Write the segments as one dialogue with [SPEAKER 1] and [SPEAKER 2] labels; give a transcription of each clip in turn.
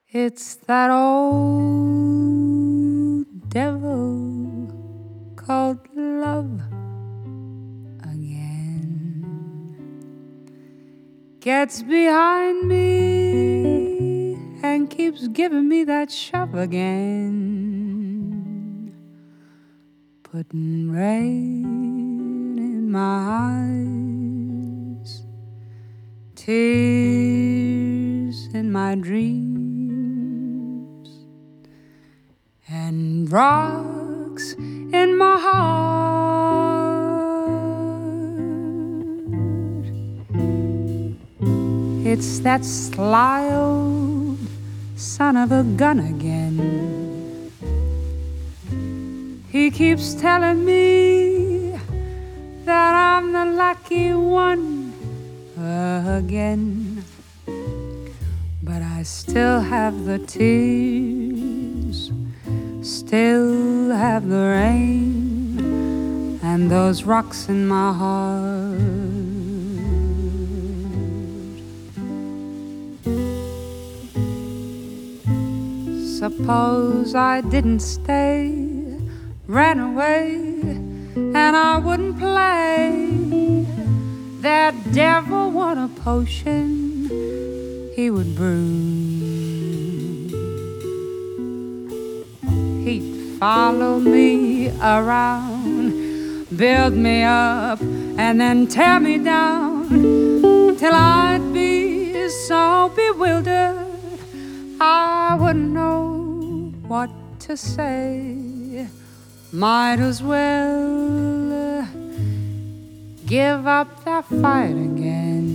[SPEAKER 1] It's that old devil called love again. Gets behind me and keeps giving me that shove again. Putting rain in my eyes, tears in my dreams, and rocks in my heart. It's that sly old son of a gun again. He keeps telling me that I'm the lucky one again, but I still have the tears, still have the rain, and those rocks in my heart. Suppose I didn't stay, ran away, and I wouldn't play. That devil want a potion he would brew. He'd follow me around, build me up, and then tear me down, till I'd be so bewildered I wouldn't know what to say. Might as well give up that fight again.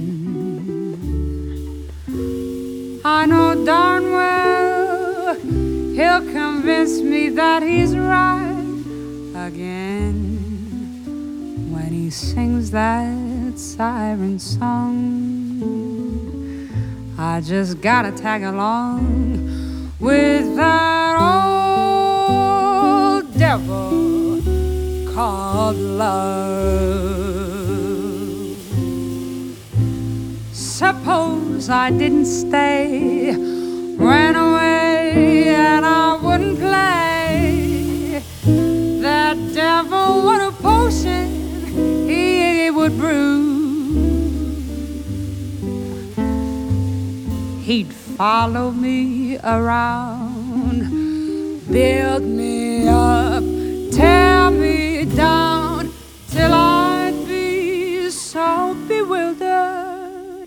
[SPEAKER 1] I know darn well he'll convince me that he's right again when he sings that siren song. I just gotta tag along with that old devil called love. Suppose I didn't stay, ran away, and I wouldn't play. That devil, what a potion he would brew. He'd follow me around, build me up, tear me down, till I'd be so bewildered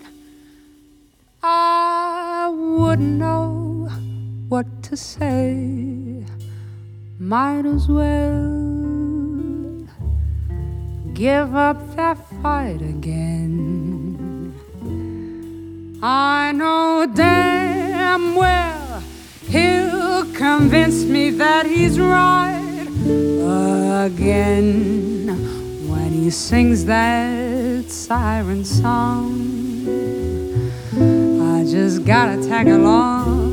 [SPEAKER 1] I wouldn't know what to say. Might as well give up that fight again. I know damn well he'll convince me that he's right again when he sings that siren song. I just gotta tag along